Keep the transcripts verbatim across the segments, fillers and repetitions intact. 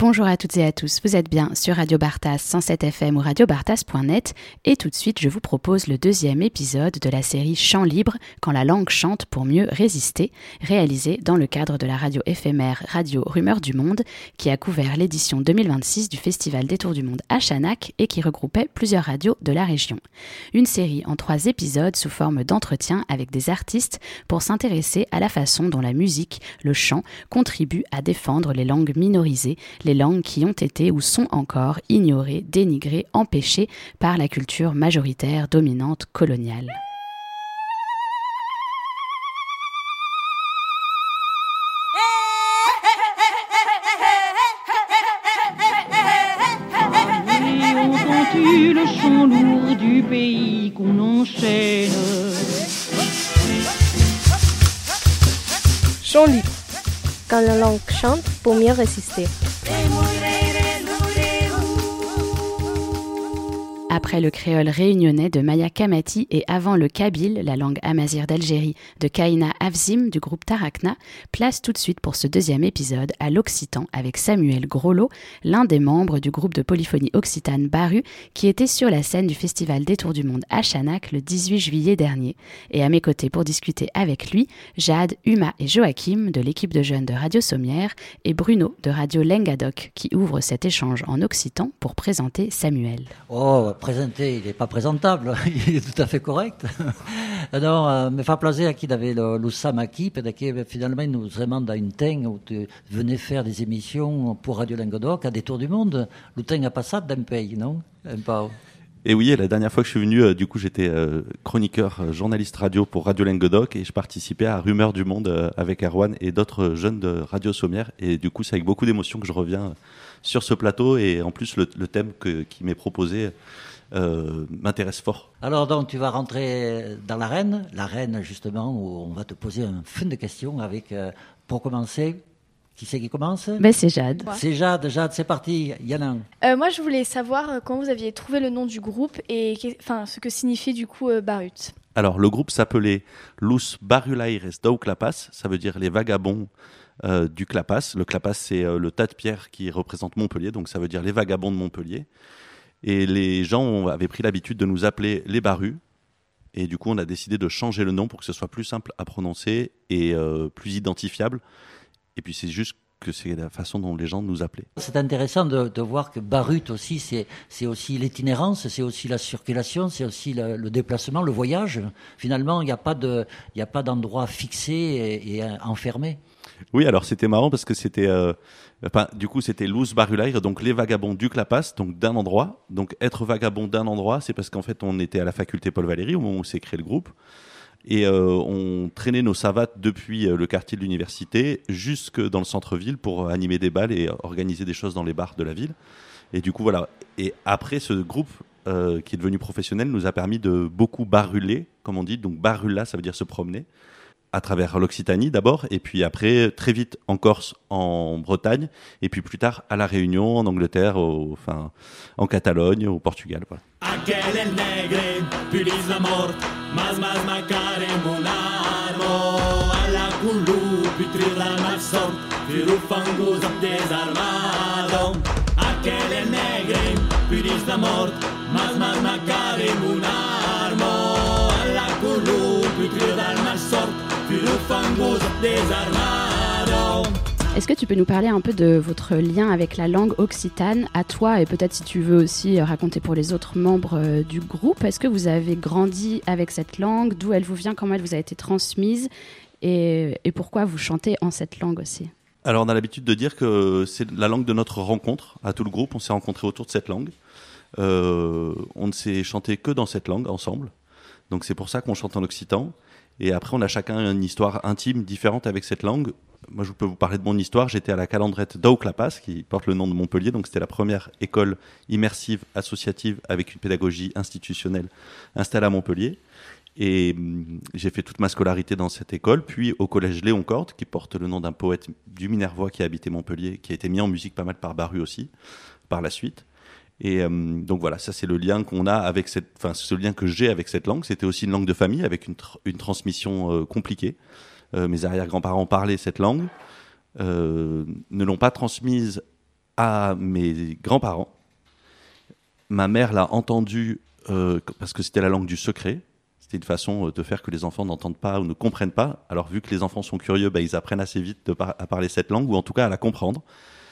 Bonjour à toutes et à tous, vous êtes bien sur Radio Bartas cent sept F M ou radio bartas point net et tout de suite je vous propose le deuxième épisode de la série Chant libre, quand la langue chante pour mieux résister, réalisé dans le cadre de la radio éphémère Radio Rumeurs du Monde qui a couvert l'édition deux mille vingt-six du Festival des Tours du Monde à Chanac et qui regroupait plusieurs radios de la région. Une série en trois épisodes sous forme d'entretien avec des artistes pour s'intéresser à la façon dont la musique, le chant, contribuent à défendre les langues minorisées, les langues qui ont été ou sont encore ignorées, dénigrées, empêchées par la culture majoritaire dominante coloniale. Entends-tu le chant lourd du pays qu'on enchaîne? Chant libre, quand la langue chante pour mieux résister. Après le créole réunionnais de Maya Kamati et avant le kabyle, la langue amazigh d'Algérie, de Kaina Avzim du groupe Tarakna, place tout de suite pour ce deuxième épisode à l'occitan avec Samuel Groslot, l'un des membres du groupe de polyphonie occitane Baru, qui était sur la scène du Festival des Tours du Monde à Chanac le dix-huit juillet dernier. Et à mes côtés pour discuter avec lui, Jade, Uma et Joachim de l'équipe de jeunes de Radio Sommière et Bruno de Radio Lengadok qui ouvre cet échange en occitan pour présenter Samuel. Oh, présenté, il n'est pas présentable, il est tout à fait correct. Alors, euh, me fa plaisir qu'il avait le, le samaki, parce que finalement, il nous demande à une teigne où tu venais faire des émissions pour Radio Languedoc à des tours du monde. Le teigne a passé d'un pays, non? Un peu. Et oui, la dernière fois que je suis venu, euh, du coup, j'étais euh, chroniqueur, euh, journaliste radio pour Radio Languedoc et je participais à Rumeurs du Monde euh, avec Erwan et d'autres jeunes de Radio Sommière. Et du coup, c'est avec beaucoup d'émotion que je reviens euh, sur ce plateau et en plus, le, le thème que, qui m'est proposé euh, m'intéresse fort. Alors donc, tu vas rentrer dans l'arène, l'arène justement où on va te poser un fun de questions avec, euh, pour commencer... Qui c'est qui commence? Ben c'est Jade. Ouais. C'est Jade, Jade, c'est parti. Yana. Euh, moi, je voulais savoir euh, comment vous aviez trouvé le nom du groupe et enfin, ce que signifie du coup euh, Barut. Alors, le groupe s'appelait Los Barulaires do Clapas, ça veut dire les vagabonds euh, du Clapas. Le Clapas, c'est euh, le tas de pierres qui représente Montpellier, donc ça veut dire les vagabonds de Montpellier. Et les gens avaient pris l'habitude de nous appeler les Barus. Et du coup, on a décidé de changer le nom pour que ce soit plus simple à prononcer et euh, plus identifiable. Et puis c'est juste que c'est la façon dont les gens nous appelaient. C'est intéressant de, de voir que Barut aussi, c'est, c'est aussi l'itinérance, c'est aussi la circulation, c'est aussi le, le déplacement, le voyage. Finalement, il n'y a pas de, il n'y a pas d'endroit fixé et, et enfermé. Oui, alors c'était marrant parce que c'était, euh, enfin, du coup, c'était Los Barulaires, donc les vagabonds du Clapas, donc d'un endroit. Donc être vagabond d'un endroit, c'est parce qu'en fait, on était à la faculté Paul Valéry au moment où s'est créé le groupe. Et euh, on traînait nos savates depuis euh, le quartier de l'université jusque dans le centre-ville pour animer des bals et organiser des choses dans les bars de la ville. Et du coup, voilà. Et après, ce groupe euh, qui est devenu professionnel nous a permis de beaucoup baruler, comme on dit. Donc, barula, ça veut dire se promener, à travers l'Occitanie d'abord, et puis après, très vite en Corse, en Bretagne, et puis plus tard à La Réunion, en Angleterre, au, enfin, en Catalogne, au Portugal. Voilà. Est-ce que tu peux nous parler un peu de votre lien avec la langue occitane, à toi, et peut-être si tu veux aussi raconter pour les autres membres du groupe. Est-ce que vous avez grandi avec cette langue? D'où elle vous vient? Comment elle vous a été transmise? Et, et pourquoi vous chantez en cette langue aussi? Alors on a l'habitude de dire que c'est la langue de notre rencontre à tout le groupe. On s'est rencontrés autour de cette langue. Euh, on ne s'est chanté que dans cette langue ensemble. Donc c'est pour ça qu'on chante en occitan. Et après, on a chacun une histoire intime différente avec cette langue. Moi, je peux vous parler de mon histoire. J'étais à la Calandrette d'Au Clapas, qui porte le nom de Montpellier. Donc, c'était la première école immersive, associative, avec une pédagogie institutionnelle installée à Montpellier. Et hum, j'ai fait toute ma scolarité dans cette école. Puis, au collège Léon Corte, qui porte le nom d'un poète du Minervois qui a habité Montpellier, qui a été mis en musique pas mal par Baru aussi, par la suite. Et euh, donc voilà, ça c'est le lien qu'on a avec cette, enfin ce lien que j'ai avec cette langue. C'était aussi une langue de famille avec une, tr- une transmission euh, compliquée. Euh, mes arrière-grands-parents parlaient cette langue, euh, ne l'ont pas transmise à mes grands-parents. Ma mère l'a entendu euh, parce que c'était la langue du secret. C'était une façon de faire que les enfants n'entendent pas ou ne comprennent pas. Alors vu que les enfants sont curieux, bah, ils apprennent assez vite de par- à parler cette langue, ou en tout cas à la comprendre.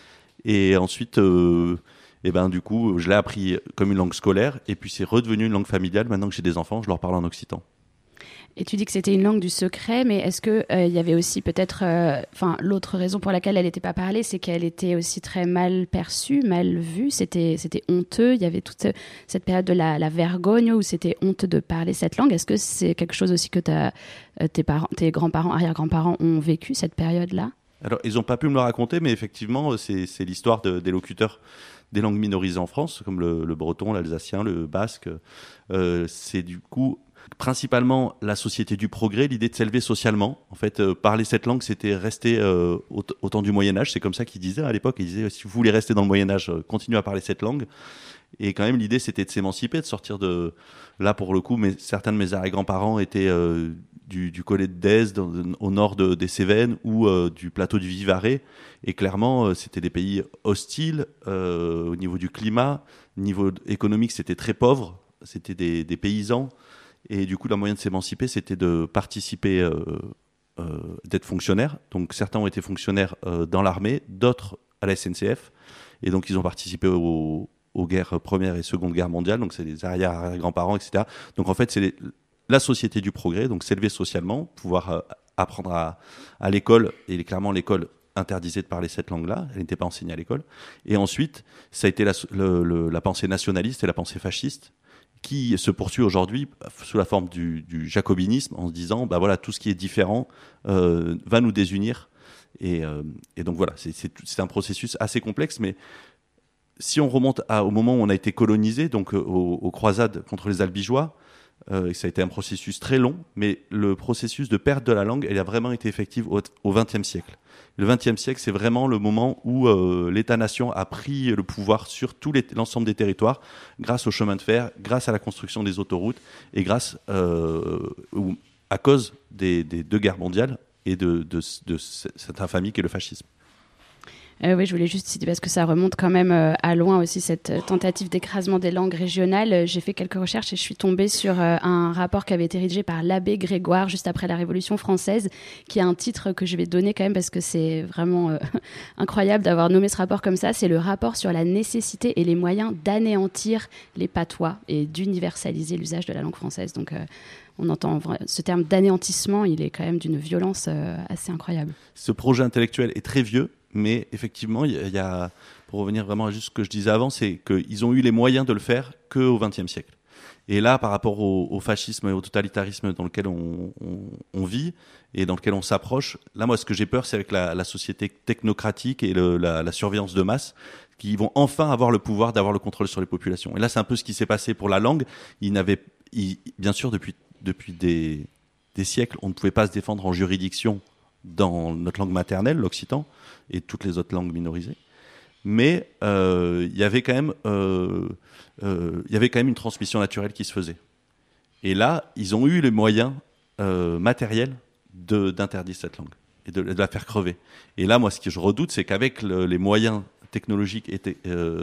Et ensuite, euh, et ben, du coup, je l'ai appris comme une langue scolaire, et puis c'est redevenu une langue familiale. Maintenant que j'ai des enfants, je leur parle en occitan. Et tu dis que c'était une langue du secret, mais est-ce qu'il euh, y avait aussi peut-être... Enfin, euh, l'autre raison pour laquelle elle n'était pas parlée, c'est qu'elle était aussi très mal perçue, mal vue. C'était, c'était honteux. Il y avait toute cette période de la, la vergogne où c'était honteux de parler cette langue. Est-ce que c'est quelque chose aussi que t'as, euh, tes, parents, tes grands-parents, arrière-grands-parents ont vécu, cette période-là ? Alors, ils n'ont pas pu me le raconter, mais effectivement, c'est, c'est l'histoire de, des locuteurs des langues minorisées en France, comme le, le breton, l'alsacien, le basque. Euh, c'est du coup... principalement la société du progrès, l'idée de s'élever socialement. En fait, euh, parler cette langue, c'était rester euh, au, t- au temps du Moyen-Âge. C'est comme ça qu'ils disaient à l'époque. Ils disaient, si vous voulez rester dans le Moyen-Âge, euh, continuez à parler cette langue. Et quand même, l'idée, c'était de s'émanciper, de sortir de... Là, pour le coup, mais certains de mes arrière-grands-parents étaient euh, du, du collet de Dèze, dans, au nord de, des Cévennes, ou euh, du plateau du Vivarais. Et clairement, euh, c'était des pays hostiles euh, au niveau du climat. Au niveau économique, c'était très pauvre. C'était des, des paysans. Et du coup, la moyen de s'émanciper, c'était de participer, euh, euh, d'être fonctionnaire. Donc, certains ont été fonctionnaires euh, dans l'armée, d'autres à la S N C F. Et donc, ils ont participé aux, aux guerres Première et Seconde Guerre mondiale. Donc, c'est les arrière-arrière-grands-parents, et cetera. Donc, en fait, c'est les, la société du progrès. Donc, s'élever socialement, pouvoir euh, apprendre à, à l'école. Et clairement, l'école interdisait de parler cette langue-là. Elle n'était pas enseignée à l'école. Et ensuite, ça a été la, le, le, la pensée nationaliste et la pensée fasciste, qui se poursuit aujourd'hui sous la forme du, du jacobinisme, en se disant, bah voilà, tout ce qui est différent euh, va nous désunir. Et, euh, et donc voilà, c'est, c'est, c'est un processus assez complexe, mais si on remonte à, au moment où on a été colonisé, donc euh, aux, aux croisades contre les Albigeois, euh, ça a été un processus très long, mais le processus de perte de la langue, elle a vraiment été effective au, au vingtième siècle. Le vingtième siècle, c'est vraiment le moment où euh, l'État-nation a pris le pouvoir sur tout les, l'ensemble des territoires, grâce au chemin de fer, grâce à la construction des autoroutes, et grâce, euh, ou, à cause des, des deux guerres mondiales et de, de, de, de cette infamie qu'est le fascisme. Euh, oui, je voulais juste citer, parce que ça remonte quand même euh, à loin aussi, cette euh, tentative d'écrasement des langues régionales. Euh, j'ai fait quelques recherches et je suis tombée sur euh, un rapport qui avait été rédigé par l'abbé Grégoire juste après la Révolution française, qui a un titre que je vais donner quand même parce que c'est vraiment euh, incroyable d'avoir nommé ce rapport comme ça. C'est le rapport sur la nécessité et les moyens d'anéantir les patois et d'universaliser l'usage de la langue française. Donc, euh, on entend ce terme d'anéantissement, il est quand même d'une violence euh, assez incroyable. Ce projet intellectuel est très vieux. Mais effectivement, il y, y a, pour revenir vraiment à juste ce que je disais avant, c'est qu'ils ont eu les moyens de le faire qu'au vingtième siècle. Et là, par rapport au, au fascisme et au totalitarisme dans lequel on, on, on vit et dans lequel on s'approche, là, moi, ce que j'ai peur, c'est avec la, la société technocratique et le, la, la surveillance de masse, qui vont enfin avoir le pouvoir d'avoir le contrôle sur les populations. Et là, c'est un peu ce qui s'est passé pour la langue. Ils n'avaient, ils, bien sûr, depuis, depuis des, des siècles, on ne pouvait pas se défendre en juridiction dans notre langue maternelle, l'occitan, et toutes les autres langues minorisées. Mais euh, il y avait quand même, euh, euh, il y avait quand même une transmission naturelle qui se faisait. Et là, ils ont eu les moyens euh, matériels de, d'interdire cette langue et de, de la faire crever. Et là, moi, ce que je redoute, c'est qu'avec le, les moyens technologiques et, euh,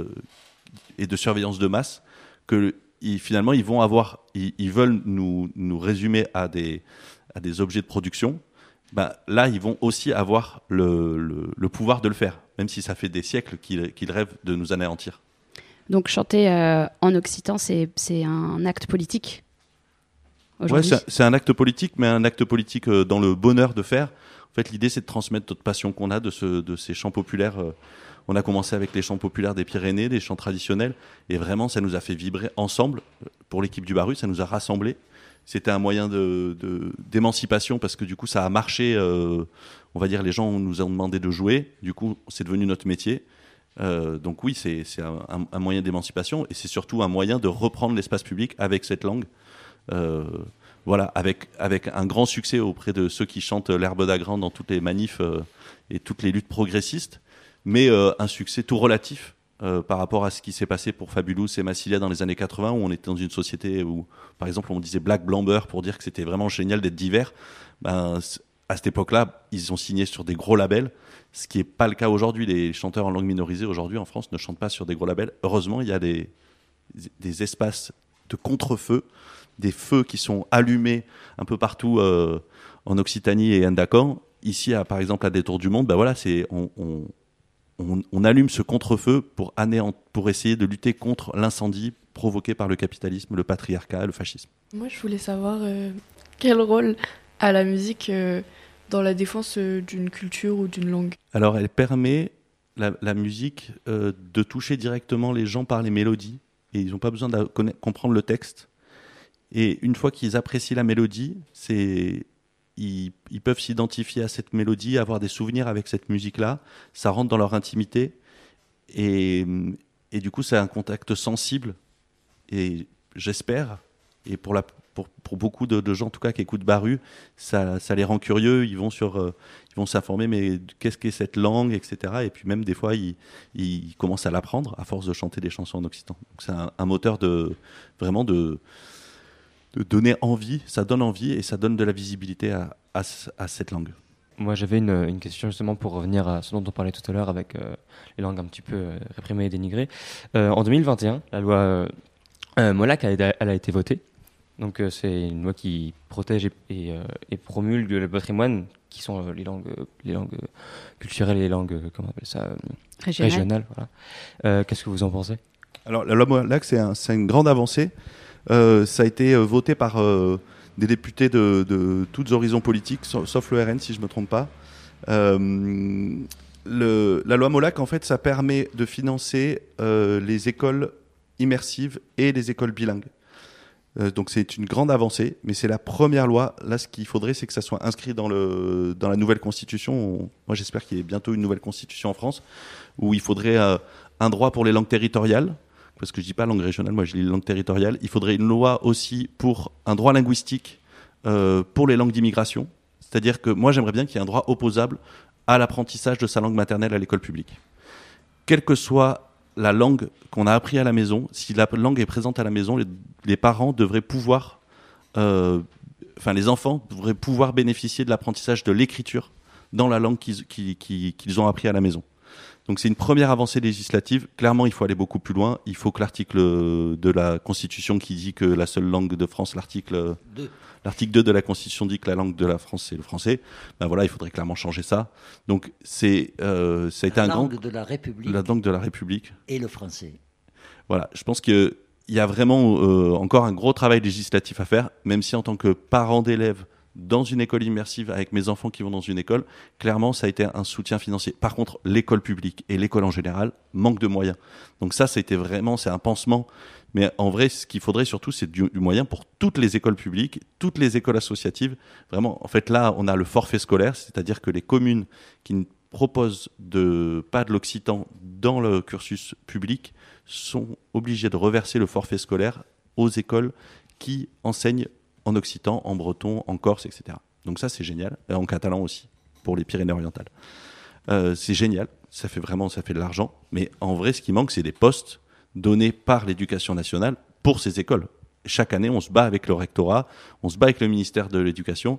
et de surveillance de masse, que ils, finalement, ils vont avoir, ils, ils veulent nous, nous résumer à des, à des objets de production. Ben, là, ils vont aussi avoir le, le, le pouvoir de le faire, même si ça fait des siècles qu'ils, qu'ils rêvent de nous anéantir. Donc chanter euh, en occitan, c'est, c'est un acte politique aujourd'hui. Ouais, c'est, c'est un acte politique, mais un acte politique euh, dans le bonheur de faire. En fait, l'idée, c'est de transmettre notre passion qu'on a de, ce, de ces chants populaires. Euh, on a commencé avec les chants populaires des Pyrénées, des chants traditionnels, et vraiment, ça nous a fait vibrer ensemble. Pour l'équipe du Barru, ça nous a rassemblés. C'était un moyen de, de, d'émancipation parce que du coup ça a marché, euh, on va dire les gens nous ont demandé de jouer, du coup c'est devenu notre métier. Euh, donc oui, c'est, c'est un, un moyen d'émancipation et c'est surtout un moyen de reprendre l'espace public avec cette langue. Euh, voilà, avec, avec un grand succès auprès de ceux qui chantent l'herbe d'Agrand dans toutes les manifs euh, et toutes les luttes progressistes, mais euh, un succès tout relatif. Euh, par rapport à ce qui s'est passé pour Fabulous et Massilia dans les années quatre-vingts, où on était dans une société où, par exemple, on disait black, blanc, beurre pour dire que c'était vraiment génial d'être divers. Ben, à cette époque-là, ils ont signé sur des gros labels, ce qui n'est pas le cas aujourd'hui. Les chanteurs en langue minorisée aujourd'hui en France ne chantent pas sur des gros labels. Heureusement, il y a des, des espaces de contre-feu, des feux qui sont allumés un peu partout euh, en Occitanie et Ndakan. Ici, à, par exemple, à Détour du Monde, ben voilà, c'est, on, on, on, on allume ce contre-feu pour, anéant, pour essayer de lutter contre l'incendie provoqué par le capitalisme, le patriarcat, le fascisme. Moi, je voulais savoir euh, quel rôle a la musique euh, dans la défense euh, d'une culture ou d'une langue. Alors, elle permet, la, la musique, euh, de toucher directement les gens par les mélodies. Et ils n'ont pas besoin de connaître, comprendre le texte. Et une fois qu'ils apprécient la mélodie, c'est, ils, ils peuvent s'identifier à cette mélodie, avoir des souvenirs avec cette musique-là. Ça rentre dans leur intimité. Et, et du coup, c'est un contact sensible. Et j'espère, et pour, la, pour, pour beaucoup de, de gens en tout cas qui écoutent Baru, ça, ça les rend curieux, ils vont, sur, euh, ils vont s'informer, mais qu'est-ce qu'est cette langue, et cetera. Et puis même des fois, ils, ils commencent à l'apprendre à force de chanter des chansons en occitan. Donc c'est un, un moteur de, vraiment de, de donner envie, ça donne envie et ça donne de la visibilité à, à, à cette langue. Moi, j'avais une, une question justement pour revenir à ce dont on parlait tout à l'heure avec euh, les langues un petit peu euh, réprimées et dénigrées. Euh, en deux mille vingt et un, la loi... Euh, Euh, Molac, elle a, elle a été votée. Donc, euh, c'est une loi qui protège et, et, euh, et promulgue le patrimoine, qui sont euh, les langues, les langues culturelles et les langues, euh, comment on appelle ça, euh, Régional. régionales. Voilà. Euh, qu'est-ce que vous en pensez ? Alors, la loi Molac, c'est, un, c'est une grande avancée. Euh, ça a été euh, voté par euh, des députés de, de tous horizons politiques, sauf, sauf le R N, si je ne me trompe pas. Euh, le, la loi Molac, en fait, ça permet de financer euh, les écoles immersive et les écoles bilingues. Euh, donc c'est une grande avancée, mais c'est la première loi. Là, ce qu'il faudrait, c'est que ça soit inscrit dans, le, dans la nouvelle constitution. On, moi, j'espère qu'il y ait bientôt une nouvelle constitution en France, où il faudrait euh, un droit pour les langues territoriales, parce que je dis pas langue régionale, moi je dis langue territoriale. Il faudrait une loi aussi pour un droit linguistique euh, pour les langues d'immigration. C'est-à-dire que moi, j'aimerais bien qu'il y ait un droit opposable à l'apprentissage de sa langue maternelle à l'école publique. Quelle que soit la langue qu'on a appris à la maison, si la langue est présente à la maison, les, les parents devraient pouvoir, euh, enfin les enfants devraient pouvoir bénéficier de l'apprentissage de l'écriture dans la langue qu'ils, qu'ils, qu'ils, qu'ils ont appris à la maison. Donc c'est une première avancée législative. Clairement, il faut aller beaucoup plus loin. Il faut que l'article de la Constitution qui dit que la seule langue de France, l'article deux. L'article deux de la Constitution dit que la langue de la France, c'est le français. Ben voilà, il faudrait clairement changer ça. Donc, c'est, euh, ça a été un grand... La langue de la République. La langue de la République. Et le français. Voilà, je pense qu'il y a vraiment euh, encore un gros travail législatif à faire, même si en tant que parent d'élèves dans une école immersive avec mes enfants qui vont dans une école, clairement, ça a été un soutien financier. Par contre, l'école publique et l'école en général manquent de moyens. Donc ça, ça a été vraiment, c'est un pansement. Mais en vrai, ce qu'il faudrait surtout, c'est du, du moyen pour toutes les écoles publiques, toutes les écoles associatives. Vraiment, en fait, là, on a le forfait scolaire, c'est-à-dire que les communes qui ne proposent de, pas de l'occitan dans le cursus public sont obligées de reverser le forfait scolaire aux écoles qui enseignent en occitan, en breton, en corse, et cetera. Donc ça, c'est génial. Et en catalan aussi, pour les Pyrénées-Orientales. Euh, c'est génial. Ça fait vraiment, ça fait de l'argent. Mais en vrai, ce qui manque, c'est des postes donnés par l'éducation nationale pour ces écoles. Chaque année, on se bat avec le rectorat, on se bat avec le ministère de l'Éducation.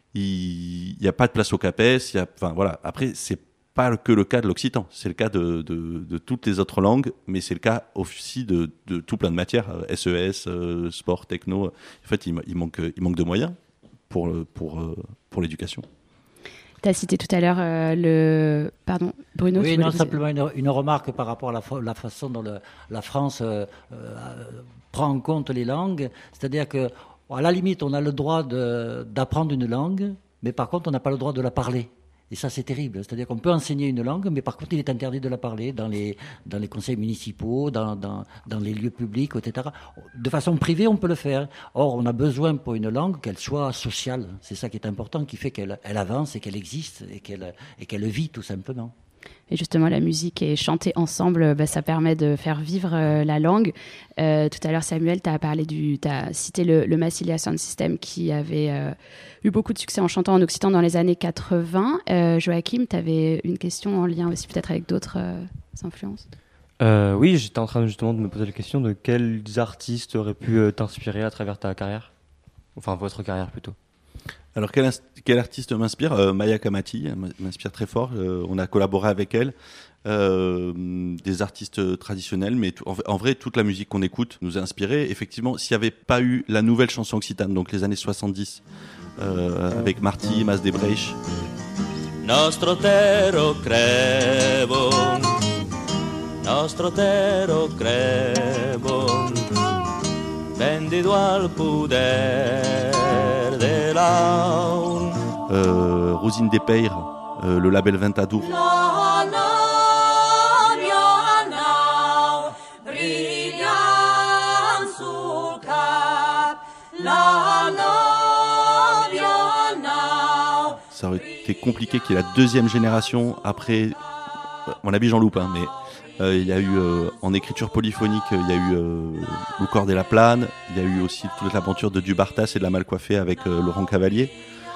Il n'y a pas de place au CAPES. Il y a, enfin, voilà. Après, c'est pas que le cas de l'occitan, c'est le cas de, de, de toutes les autres langues, mais c'est le cas aussi de, de tout plein de matières, S E S, euh, sport, techno. En fait, il, il, manque, il manque de moyens pour, pour, pour l'éducation. Tu as cité tout à l'heure euh, le... Pardon, Bruno. Oui, non, simplement une, une remarque par rapport à la, la façon dont le, la France euh, euh, prend en compte les langues. C'est-à-dire qu'à la limite, on a le droit de, d'apprendre une langue, mais par contre, on n'a pas le droit de la parler. Et ça, c'est terrible. C'est-à-dire qu'on peut enseigner une langue, mais par contre, il est interdit de la parler dans les, dans les conseils municipaux, dans, dans, dans les lieux publics, et cetera. De façon privée, on peut le faire. Or, on a besoin pour une langue qu'elle soit sociale. C'est ça qui est important, qui fait qu'elle elle avance et qu'elle existe et qu'elle, et qu'elle vit, tout simplement. Et justement, la musique et chanter ensemble, bah, ça permet de faire vivre euh, la langue. Euh, tout à l'heure, Samuel, tu as parlé du, tu as cité le, le Massilia Sound System qui avait euh, eu beaucoup de succès en chantant en occitan dans les années quatre-vingts. Euh, Joachim, tu avais une question en lien aussi peut-être avec d'autres euh, influences. Euh, oui, j'étais en train justement de me poser la question de quels artistes auraient pu euh, t'inspirer à travers ta carrière, enfin votre carrière plutôt. Alors, quel, inst- quel artiste m'inspire euh, Maya Kamati m'inspire très fort. Euh, on a collaboré avec elle. Euh, des artistes traditionnels, mais tout, en, en vrai, toute la musique qu'on écoute nous a inspiré. Effectivement, s'il n'y avait pas eu la nouvelle chanson occitane, donc les années soixante-dix, euh, avec Marty, Mas de Breich. Nostro terro crevo, nostro terro crevo, vendido al poder de l'aun. Euh, Rosine Despeires, euh, le label Ventadour. Ça aurait été compliqué qu'il y ait la deuxième génération après. Mon ami j'en loupe, hein, mais euh, il y a eu euh, en écriture polyphonique, il y a eu euh, Le Corps et la Plane, il y a eu aussi toute l'aventure de Dubartas et de la Malcoiffée avec euh, Laurent Cavalier.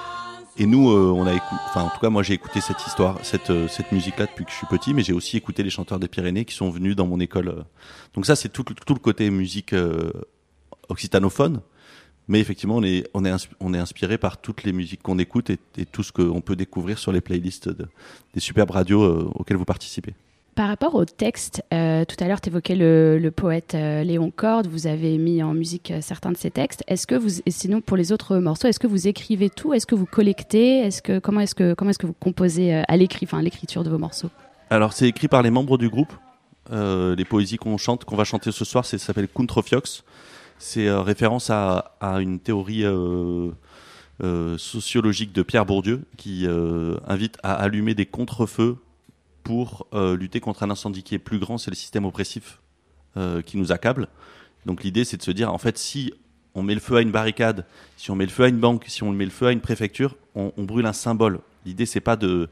Et nous, euh, on a écouté, enfin en tout cas moi j'ai écouté cette histoire, cette euh, cette musique-là depuis que je suis petit, mais j'ai aussi écouté les chanteurs des Pyrénées qui sont venus dans mon école. Donc ça c'est tout tout le côté musique euh, occitanophone. Mais effectivement, on est, on, est insp- on est inspiré par toutes les musiques qu'on écoute et, et tout ce qu'on peut découvrir sur les playlists de, des superbes radios euh, auxquelles vous participez. Par rapport au texte, euh, tout à l'heure, tu évoquais le, le poète euh, Léon Corde, vous avez mis en musique euh, certains de ses textes. Est-ce que vous, et sinon pour les autres morceaux, est-ce que vous écrivez tout ? Est-ce que vous collectez ? Est-ce que, comment, est-ce que, comment est-ce que vous composez euh, à l'écrit, enfin, à l'écriture de vos morceaux ? Alors, c'est écrit par les membres du groupe. Euh, les poésies qu'on chante, qu'on va chanter ce soir, c'est, ça s'appelle Contrefiox. C'est euh, référence à, à une théorie euh, euh, sociologique de Pierre Bourdieu qui euh, invite à allumer des contre-feux pour euh, lutter contre un incendie qui est plus grand, c'est le système oppressif euh, qui nous accable. Donc l'idée, c'est de se dire, en fait, si on met le feu à une barricade, si on met le feu à une banque, si on met le feu à une préfecture, on, on brûle un symbole. L'idée, c'est pas de,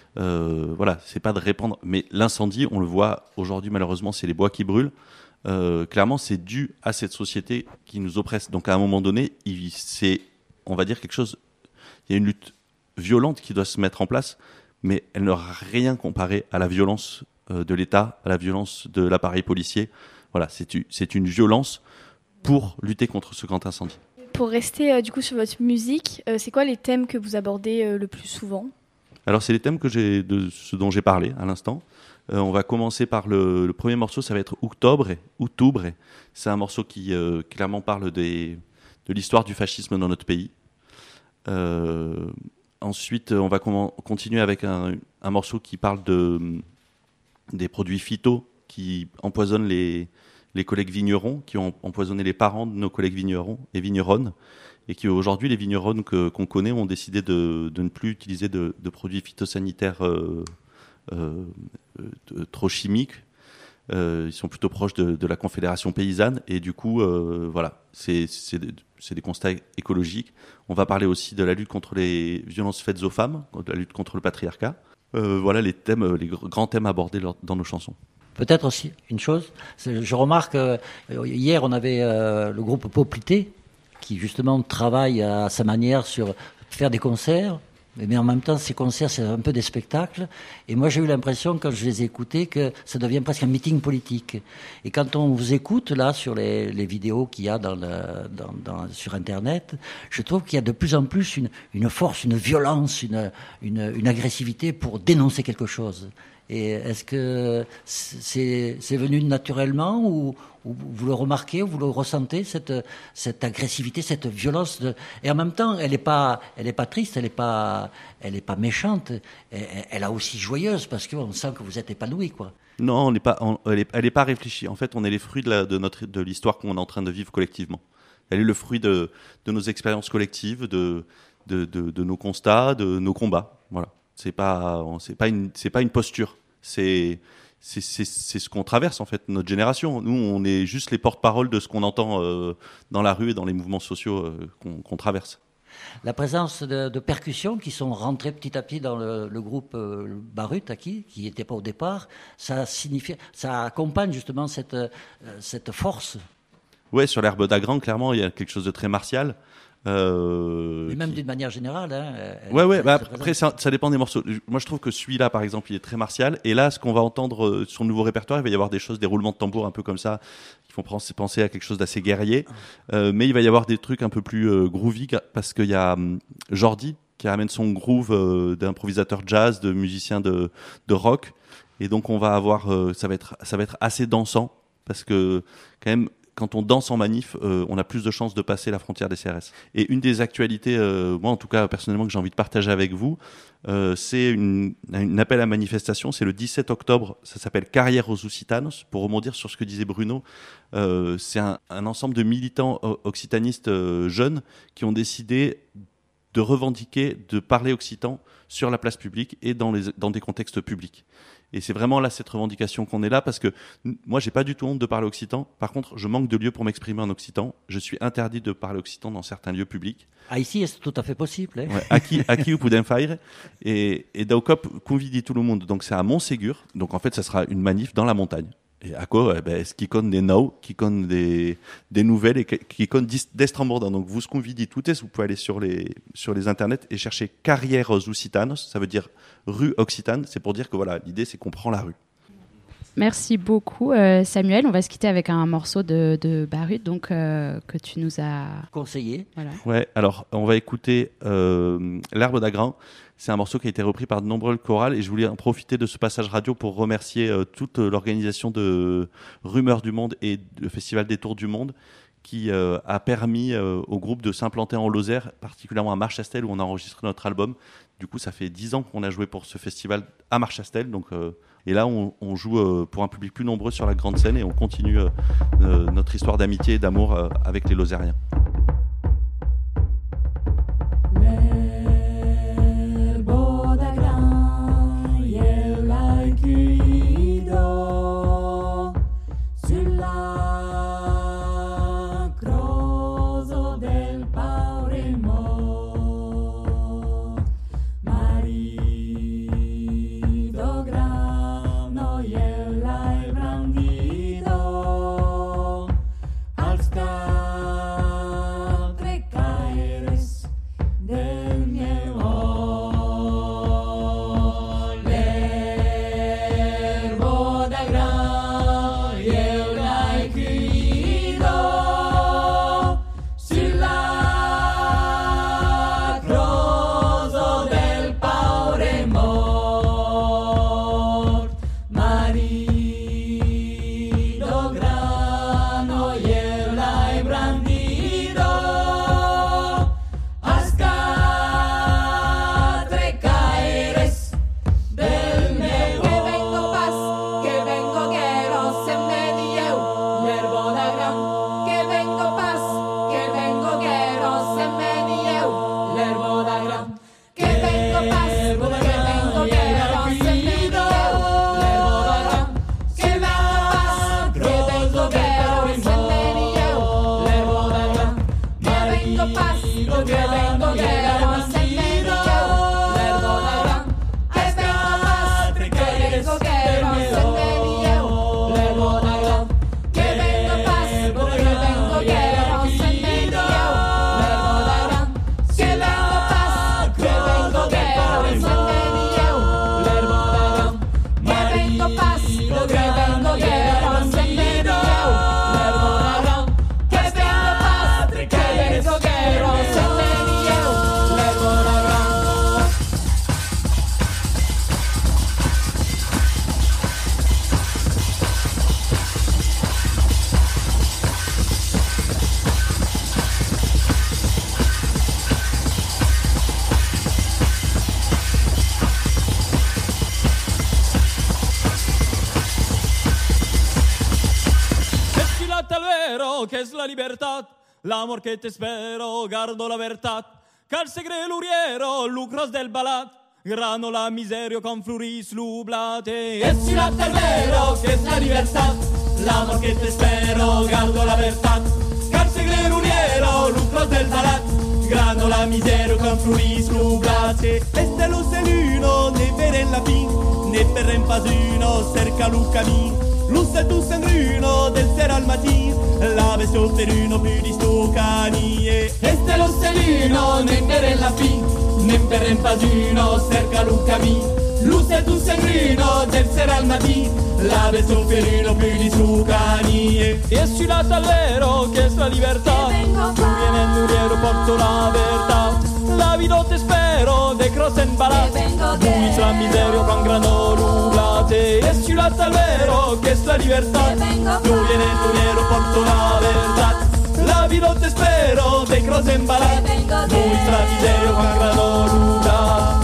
euh, voilà, c'est pas de répandre, mais l'incendie, on le voit aujourd'hui, malheureusement, c'est les bois qui brûlent. Euh, clairement, c'est dû à cette société qui nous oppresse. Donc, à un moment donné, il, c'est, on va dire quelque chose. Il y a une lutte violente qui doit se mettre en place, mais elle n'aura rien comparé à la violence euh, de l'État, à la violence de l'appareil policier. Voilà, c'est, c'est une violence pour lutter contre ce grand incendie. Pour rester euh, du coup sur votre musique, euh, c'est quoi les thèmes que vous abordez euh, le plus souvent ? Alors, c'est les thèmes que j'ai, de ce dont j'ai parlé à l'instant. Euh, on va commencer par le, le premier morceau, ça va être Octobre. Octobre. C'est un morceau qui euh, clairement parle des, de l'histoire du fascisme dans notre pays. Euh, ensuite, on va com- continuer avec un, un morceau qui parle de, des produits phyto qui empoisonnent les, les collègues vignerons, qui ont empoisonné les parents de nos collègues vignerons et vigneronnes, et qui aujourd'hui, les vigneronnes que, qu'on connaît ont décidé de, de ne plus utiliser de, de produits phytosanitaires euh, Euh, euh, trop chimiques. Euh, ils sont plutôt proches de, de la Confédération paysanne et du coup, euh, voilà, c'est, c'est, c'est des constats écologiques. On va parler aussi de la lutte contre les violences faites aux femmes, de la lutte contre le patriarcat. Euh, voilà les thèmes, les grands thèmes abordés dans nos chansons. Peut-être aussi une chose, c'est, je remarque, euh, hier on avait euh, le groupe Poplité qui justement travaille à sa manière sur faire des concerts. Mais en même temps, ces concerts, c'est un peu des spectacles. Et moi, j'ai eu l'impression, quand je les ai écoutés, que ça devient presque un meeting politique. Et quand on vous écoute, là, sur les, les vidéos qu'il y a dans le, dans, dans, sur Internet, je trouve qu'il y a de plus en plus une, une force, une violence, une, une, une agressivité pour dénoncer quelque chose. Et est-ce que c'est, c'est venu naturellement ou, ou vous le remarquez, ou vous le ressentez, cette, cette agressivité, cette violence de... Et en même temps, elle n'est pas, elle est pas triste, elle n'est pas, elle est pas méchante, elle, elle a aussi joyeuse parce qu'on sent que vous êtes épanoui, quoi. Non, on n'est pas, on, elle n'est elle est pas réfléchie. En fait, on est les fruits de, la, de, notre, de l'histoire qu'on est en train de vivre collectivement. Elle est le fruit de, de nos expériences collectives, de, de, de, de nos constats, de nos combats. Voilà. C'est pas, c'est pas une, c'est pas une posture. C'est, c'est, c'est, c'est ce qu'on traverse en fait, notre génération. Nous, on est juste les porte-paroles de ce qu'on entend euh, dans la rue et dans les mouvements sociaux euh, qu'on, qu'on traverse. La présence de, de percussions qui sont rentrées petit à petit dans le, le groupe euh, Barut, qui qui n'était pas au départ, ça signifie, ça accompagne justement cette euh, cette force. Ouais, sur l'herbe d'Agran, clairement, il y a quelque chose de très martial. Euh, Et même qui... d'une manière générale. Hein, ouais, ouais. Bah, après, ça, ça dépend des morceaux. Moi, je trouve que celui-là, par exemple, il est très martial. Et là, ce qu'on va entendre euh, sur le nouveau répertoire, il va y avoir des choses, des roulements de tambour un peu comme ça, qui font penser, penser à quelque chose d'assez guerrier. Euh, mais il va y avoir des trucs un peu plus euh, groovy, parce qu'il y a um, Jordi qui amène son groove euh, d'improvisateur jazz, de musicien de, de rock. Et donc, on va avoir, euh, ça va être, ça va être assez dansant, parce que quand même. Quand on danse en manif, euh, on a plus de chances de passer la frontière des C R S. Et une des actualités, euh, moi en tout cas personnellement, que j'ai envie de partager avec vous, euh, c'est une, une appel à manifestation. C'est le dix-sept octobre, ça s'appelle Carrière aux Occitanos. Pour rebondir sur ce que disait Bruno, euh, c'est un, un ensemble de militants occitanistes euh, jeunes qui ont décidé de revendiquer, de parler occitan sur la place publique et dans, les, dans des contextes publics. Et c'est vraiment là cette revendication qu'on est là, parce que moi j'ai pas du tout honte de parler occitan. Par contre, je manque de lieux pour m'exprimer en occitan. Je suis interdit de parler occitan dans certains lieux publics. Ah, ici, c'est tout à fait possible. Hein. Ouais, aqui, aqui ou podem faire. Et, et Daukop convie tout le monde. Donc c'est à Montségur. Donc en fait, ça sera une manif dans la montagne. Et à quoi eh ben, ce qui compte des now, qui compte des, des nouvelles et qui compte d'Estrambordin. Donc vous ce qu'on dit tout est, vous pouvez aller sur les, sur les internets et chercher Carrières Occitanos, ça veut dire rue occitane, c'est pour dire que voilà, l'idée c'est qu'on prend la rue. Merci beaucoup euh, Samuel, on va se quitter avec un morceau de, de Barut donc, euh, que tu nous as conseillé. Voilà. Ouais, alors on va écouter euh, L'Herbe d'Agran. C'est un morceau qui a été repris par de nombreux chorales et je voulais en profiter de ce passage radio pour remercier euh, toute l'organisation de Rumeurs du Monde et le Festival des Tours du Monde qui euh, a permis euh, au groupe de s'implanter en Lozère, particulièrement à Marchastel où on a enregistré notre album. Du coup, ça fait dix ans qu'on a joué pour ce festival à Marchastel. Donc, euh, et là, on, on joue euh, pour un public plus nombreux sur la grande scène et on continue euh, euh, notre histoire d'amitié et d'amour euh, avec les Lozériens. Que es la libertad, l'amor que te espero, guardo la verdad, cal segre l'uriero, lucros del balat, grano la miserio con fluris lublate. Es ciudad del vero, que es la libertad, l'amor que te espero, guardo la verdad, cal segre l'uriero, lucros del balat, grano la miserio con fluris lublate. Este lo celuno, ne veren la fin, ne perren pas uno, cerca lu camin. Luce tu sendrino del sera al matin, la l'ave sofferino più di sto canie. Este lo stelino, nem per la fin, nem per un pasino, cerca un camino. Luce tu sangrino del sera al mattino, l'ave sofferino più di sto canie. E su la tallero che è la libertà, tu viene in un aeroporto la verità. La vida te spero, de croce en balat, lui la miseria con grano nublate. E su la tallero che è la libertà, tu viene in un aeroporto la verità. La vida te spero, de croce en balat, lui la miseria con grano nublate.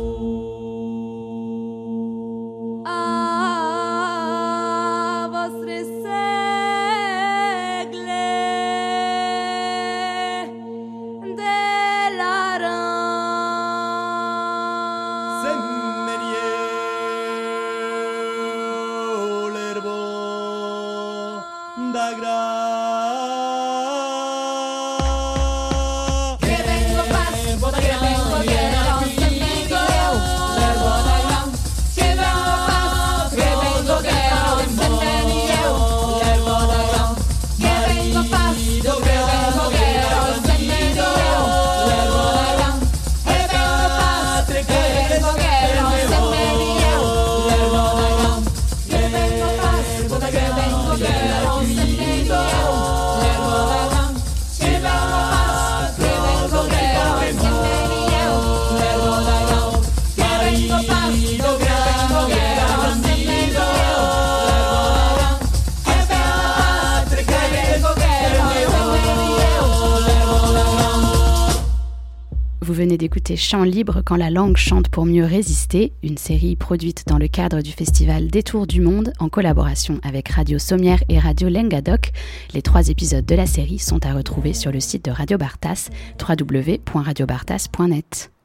Vous venez d'écouter Chant libre quand la langue chante pour mieux résister, une série produite dans le cadre du festival Détour du monde en collaboration avec Radio Sommière et Radio Lengadok. Les trois épisodes de la série sont à retrouver sur le site de Radio Bartas, w w w point radio bartas point net.